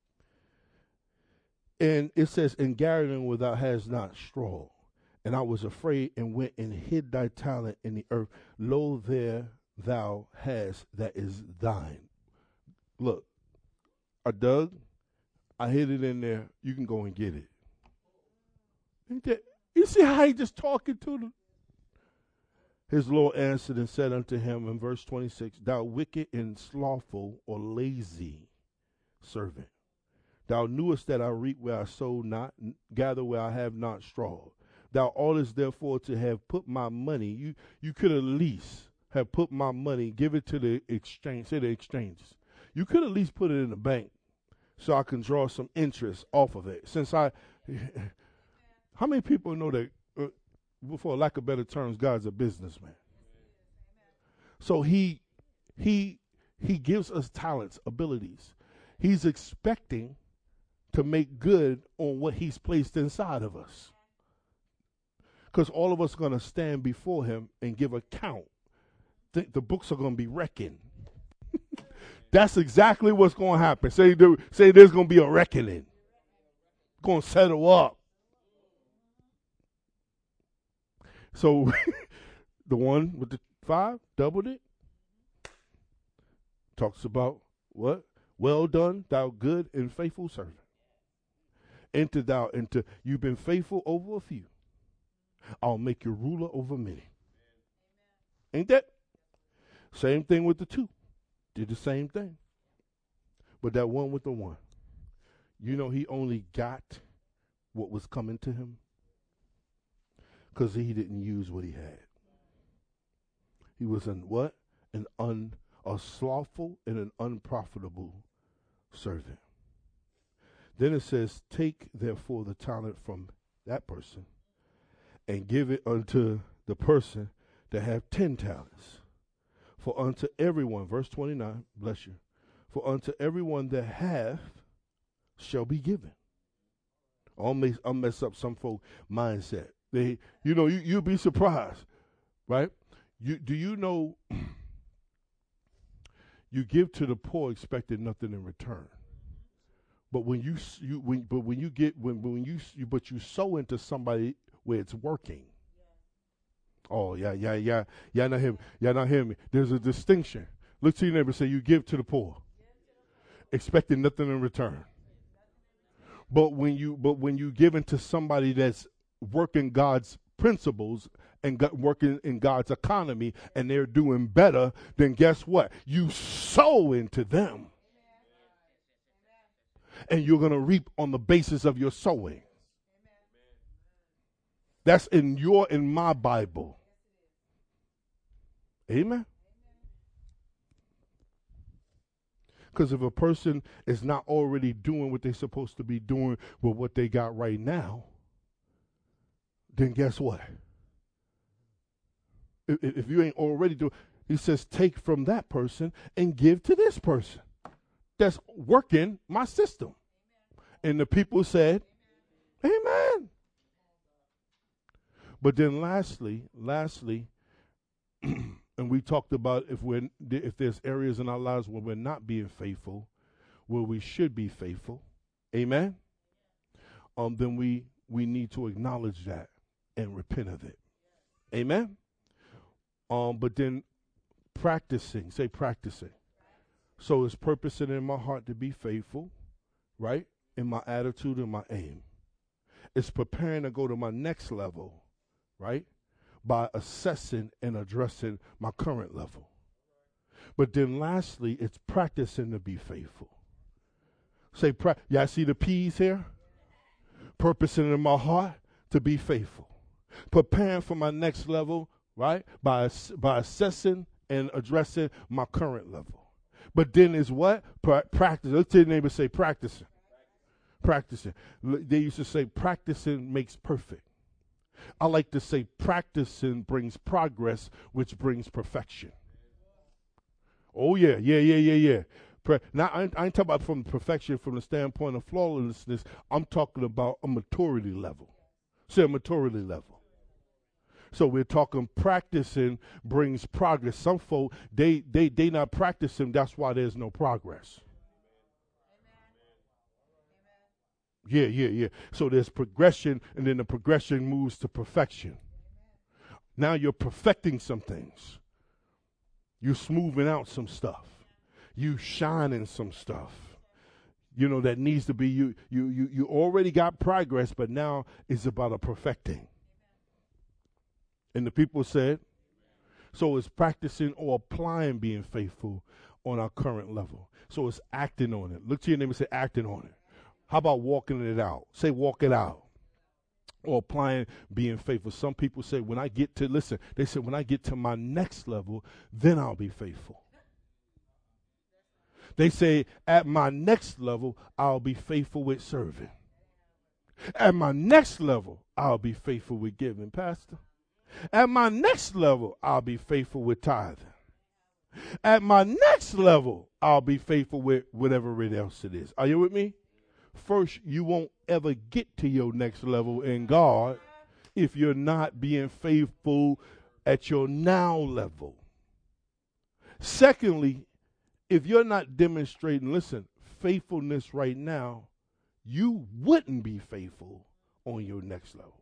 And it says, in garrison where thou hast not straw. And I was afraid and went and hid thy talent in the earth. Lo, there thou hast that is thine. Look, I dug, I hid it in there. You can go and get it. Ain't that, you see how he just talking to them? His Lord answered and said unto him in verse twenty-six, thou wicked and slothful or lazy servant. Thou knewest that I reap where I sow not, gather where I have not straw. Thou oughtest therefore to have put my money. You you could at least have put my money, give it to the exchange, say the exchanges. You could at least put it in the bank so I can draw some interest off of it. Since I, how many people know that, uh, for lack of better terms, God's a businessman? So he he he gives us talents, abilities. He's expecting to make good on what he's placed inside of us. Because all of us are going to stand before him and give account. The, the books are going to be reckoned. That's exactly what's going to happen. Say, there, say there's going to be a reckoning. Going to settle up. So the one with the five, doubled it. Talks about what? Well done, thou good and faithful servant. Enter thou into, you've been faithful over a few. I'll make you ruler over many. Ain't that? Same thing with the two. Did the same thing. But that one with the one, you know, he only got what was coming to him because he didn't use what he had. He was an what? An un, a slothful and an unprofitable servant. Then it says, take therefore the talent from that person and give it unto the person that have ten talents. For unto everyone, verse twenty-nine, bless you, for unto everyone that hath shall be given. I'll mess, I'll mess up some folk mindset. They, you know, you, you'll be surprised, right? You do you know you give to the poor expecting nothing in return. But when you you when but when you get when when you, you but you sow into somebody where it's working. Oh yeah yeah yeah yeah not him yeah not hear me. There's a distinction. Look to your neighbor and say you give to the poor, expecting nothing in return. But when you but when you give into somebody that's working God's principles and got, working in God's economy and they're doing better, then guess what? You sow into them. And you're going to reap on the basis of your sowing. That's in your, in my Bible. Amen. Because if a person is not already doing what they're supposed to be doing with what they got right now, then guess what? If, if you ain't already doing, he says, take from that person and give to this person that's working my system. And the people said, amen. But then lastly, lastly, and we talked about if we're if there's areas in our lives where we're not being faithful, where we should be faithful, amen. Um, then we we need to acknowledge that and repent of it, amen. Um, but then practicing, say practicing. So it's purposing in my heart to be faithful, right? In my attitude and my aim. It's preparing to go to my next level, right? By assessing and addressing my current level. But then lastly, it's practicing to be faithful. Say, pra- y'all see the P's here? Purposing in my heart to be faithful. Preparing for my next level, right? By by assessing and addressing my current level. But then is what? pra- practice. Let's tell your neighbor, say practicing. Practicing. They used to say practicing makes perfect. I like to say practicing brings progress, which brings perfection. Oh yeah, yeah, yeah, yeah, yeah. Pre- now I, ain't- I ain't talking about from perfection from the standpoint of flawlessness. I'm talking about a maturity level. Say a maturity level. So we're talking practicing brings progress. Some folk they they they not practicing. That's why there's no progress. Yeah, yeah, yeah. So there's progression, and then the progression moves to perfection. Now you're perfecting some things. You smoothing out some stuff. You shining some stuff. You know that needs to be you. You you you already got progress, but now it's about a perfecting. And the people said, so it's practicing or applying being faithful on our current level. So it's acting on it. Look to your neighbor and say acting on it. How about walking it out? Say walk it out. Or applying being faithful. Some people say when I get to listen, they say when I get to my next level, then I'll be faithful. They say at my next level, I'll be faithful with serving. At my next level, I'll be faithful with giving, Pastor. At my next level, I'll be faithful with tithing. At my next level, I'll be faithful with whatever it else it is. Are you with me? First, you won't ever get to your next level in God if you're not being faithful at your now level. Secondly, if you're not demonstrating, listen, faithfulness right now, you wouldn't be faithful on your next level.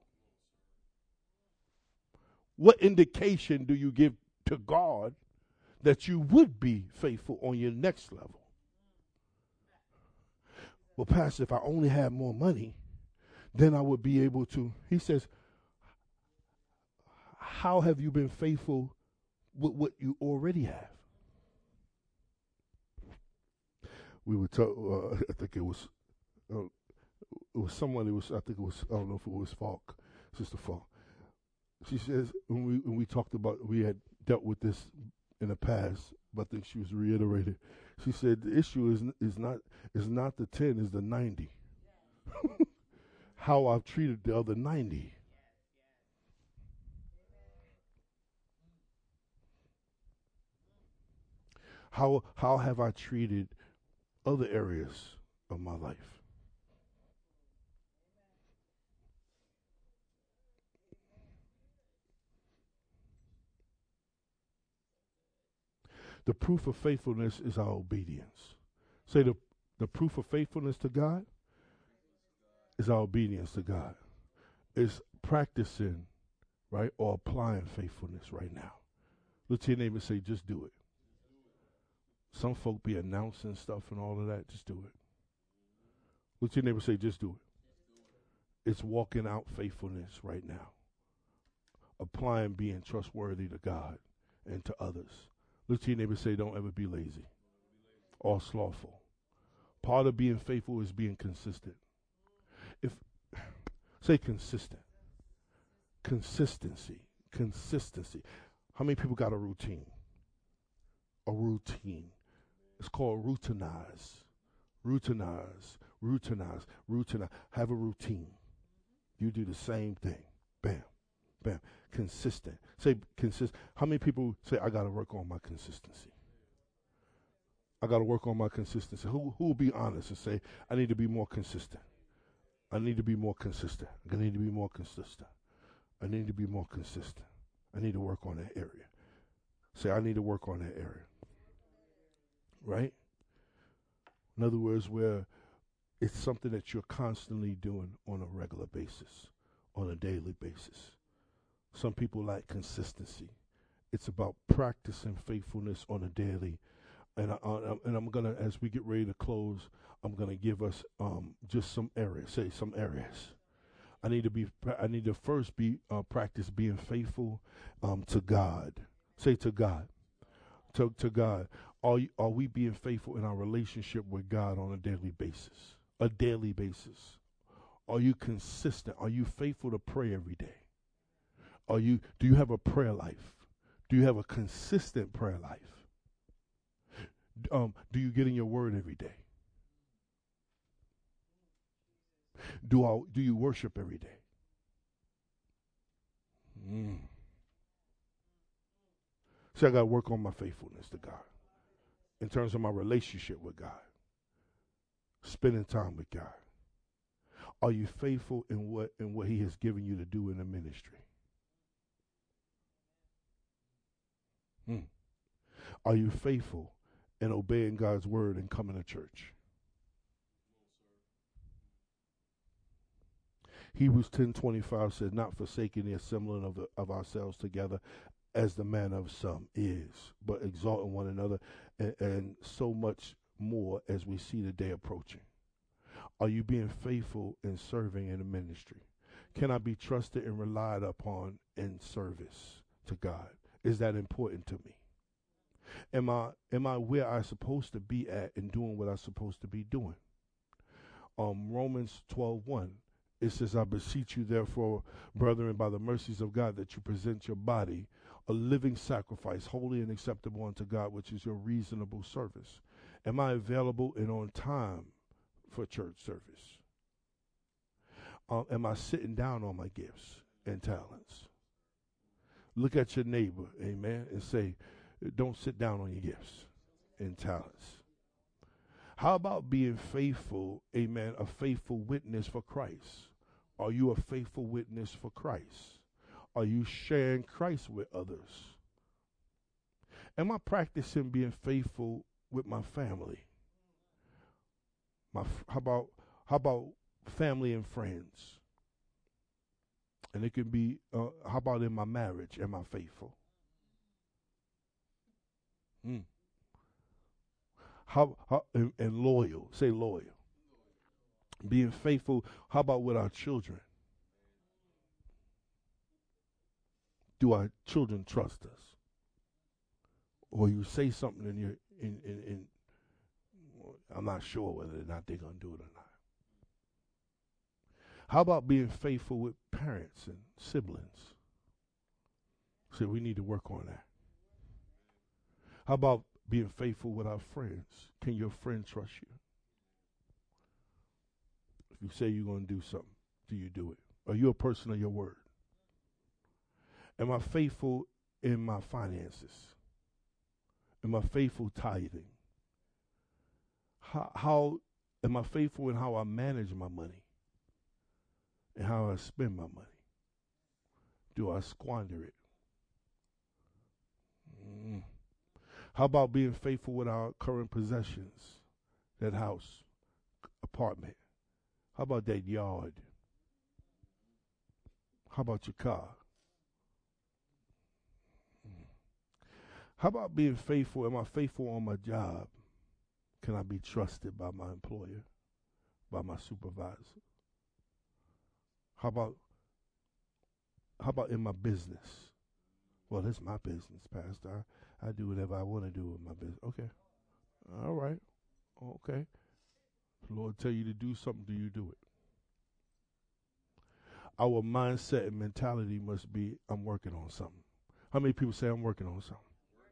What indication do you give to God that you would be faithful on your next level? Well, Pastor, if I only had more money, then I would be able to. He says, how have you been faithful with what you already have? We were talk, uh, I think it was, uh, it was someone. It was, I think it was, I don't know if it was Falk, Sister Falk. She says when we when we talked about we had dealt with this in the past, but I think she was reiterated. She said the issue is is not is not the ten, is the ninety. How I've treated the other ninety. How how have I treated other areas of my life? The proof of faithfulness is our obedience. Say the the proof of faithfulness to God is our obedience to God. It's practicing, right, or applying faithfulness right now. Look to your neighbor and say, just do it. Some folk be announcing stuff and all of that. Just do it. Look to your neighbor and say, just do it. It's walking out faithfulness right now. Applying being trustworthy to God and to others. Look to your neighbor and say, don't ever be lazy or slothful. Part of being faithful is being consistent. If say consistent. Consistency. Consistency. How many people got a routine? A routine. It's called routinize. Routinize. Routinize. Routinize. Have a routine. You do the same thing. Bam. Bam. Consistent. Say consist. How many people say I got to work on my consistency? I got to work on my consistency. Who who will be honest and say I need to be more consistent? I need to be more consistent. I need to be more consistent. I need to be more consistent. I need to work on that area. Say I need to work on that area. Right? In other words, where it's something that you're constantly doing on a regular basis, on a daily basis. Some people like consistency. It's about practicing faithfulness on a daily. And, I, I, and I'm going to, as we get ready to close, I'm going to give us um, just some areas. Say some areas. I need to be. I need to first be uh, practice being faithful um, to God. Say to God. To to God. Are you, are we being faithful in our relationship with God on a daily basis? A daily basis. Are you consistent? Are you faithful to pray every day? Are you do you have a prayer life? Do you have a consistent prayer life? Um, do you get in your word every day? Do I, do you worship every day? Mm. See, I got to work on my faithfulness to God in terms of my relationship with God, spending time with God. Are you faithful in what in what He has given you to do in the ministry? Mm. Are you faithful in obeying God's word and coming to church? Hebrews ten twenty-five says, not forsaking the assembling of, the, of ourselves together as the manner of some is, but exalting one another, and, and so much more as we see the day approaching. Are you being faithful in serving in the ministry? Can I be trusted and relied upon in service to God? Is that important to me? Am I am I where I'm supposed to be at and doing what I'm supposed to be doing? Um, Romans twelve one, it says, I beseech you therefore, brethren, by the mercies of God, that you present your body a living sacrifice, holy and acceptable unto God, which is your reasonable service. Am I available and on time for church service? Um, am I sitting down on my gifts and talents? Look at your neighbor, amen, and say, don't sit down on your gifts and talents. How about being faithful, amen, a faithful witness for Christ? Are you a faithful witness for Christ? Are you sharing Christ with others? Am I practicing being faithful with my family? My how about how about family and friends? And it can be uh, how about in my marriage? Am I faithful? Mm. How, how and, and loyal? Say loyal. Being faithful. How about with our children? Do our children trust us? Or you say something and you're in, in, in I'm not sure whether or not they're gonna do it or not. How about being faithful with parents and siblings? So we need to work on that. How about being faithful with our friends? Can your friend trust you? If you say you're going to do something, do you do it? Are you a person of your word? Am I faithful in my finances? Am I faithful tithing? How, how am I faithful in how I manage my money and how I spend my money? Do I squander it? Mm. How about being faithful with our current possessions? That house, apartment. How about that yard? How about your car? Mm. How about being faithful? Am I faithful on my job? Can I be trusted by my employer, by my supervisor? How about how about in my business? Well, it's my business, Pastor. I, I do whatever I want to do with my business. Okay. All right. Okay. The Lord tell you to do something, do you do it? Our mindset and mentality must be, I'm working on something. How many people say I'm working on something?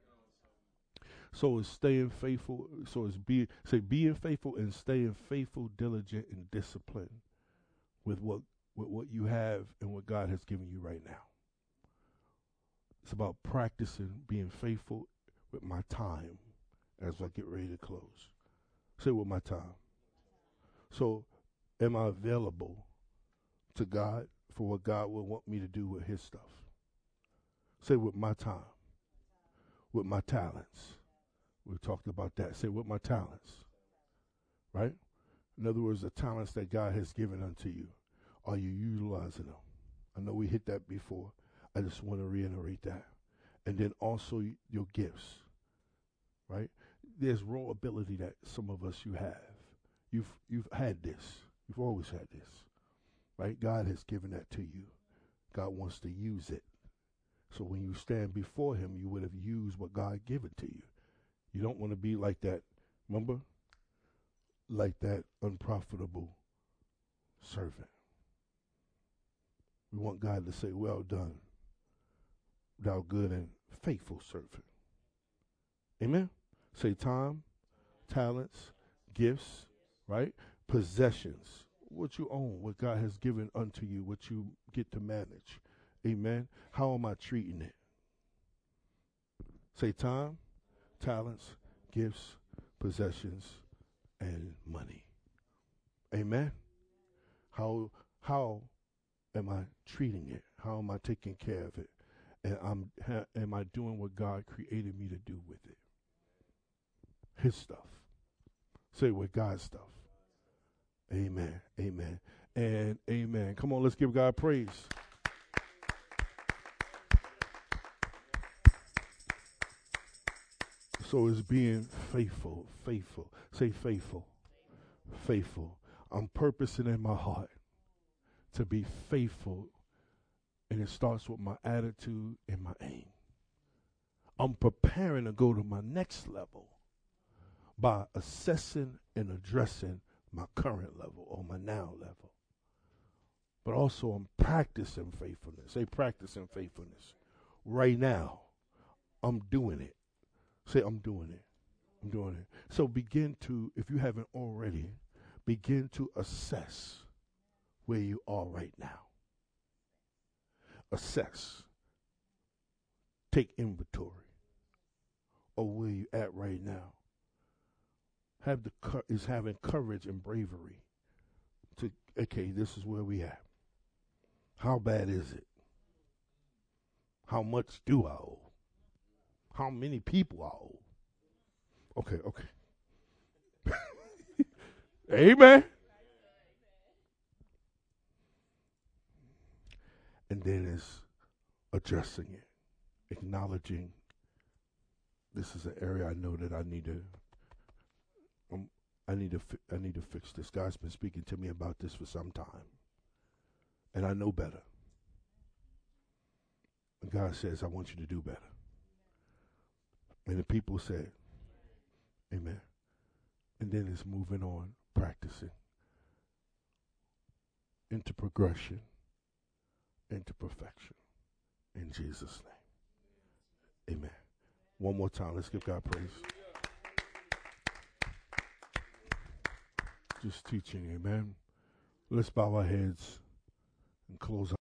So it's staying faithful. So it's be say being faithful and staying faithful, diligent, and disciplined with what with what you have and what God has given you right now. It's about practicing being faithful with my time as I get ready to close. Say with my time. So am I available to God for what God would want me to do with his stuff? Say with my time, with my talents. We talked about that. Say with my talents, right? In other words, the talents that God has given unto you, are you utilizing them? I know we hit that before. I just want to reiterate that. And then also your gifts, right? There's raw ability that some of us you have. You've you've had this. You've always had this, right? God has given that to you. God wants to use it. So when you stand before him, you would have used what God given to you. You don't want to be like that, remember? Like that unprofitable servant. We want God to say, well done, thou good and faithful servant. Amen. Say time, talents, gifts, right? Possessions, what you own, what God has given unto you, what you get to manage. Amen. How am I treating it? Say time, talents, gifts, possessions, and money. Amen. How how am I treating it? How am I taking care of it? And I'm ha, am I doing what God created me to do with it? His stuff. Say with God's stuff. Amen. Amen. And amen. Come on, let's give God praise. So it's being faithful, faithful. Say faithful, faithful. I'm purposing in my heart to be faithful, and it starts with my attitude and my aim. I'm preparing to go to my next level by assessing and addressing my current level or my now level. But also I'm practicing faithfulness. Say practicing faithfulness. Right now, I'm doing it. Say, I'm doing it. I'm doing it. So begin to, if you haven't already, begin to assess where you are right now. Assess. Take inventory of where you at right now. Have the is having courage and bravery to, okay, this is where we at. How bad is it? How much do I owe? How many people I owe? Okay, okay. Amen. And then it's addressing it, acknowledging this is an area I know that I need to. Um, I need to. Fi- I need to fix this. God's been speaking to me about this for some time, and I know better. And God says, "I want you to do better." And the people said, amen. And then it's moving on, practicing into progression, into perfection. In Jesus' name. Amen. One more time. Let's give God praise. Just teaching, amen. Let's bow our heads and close our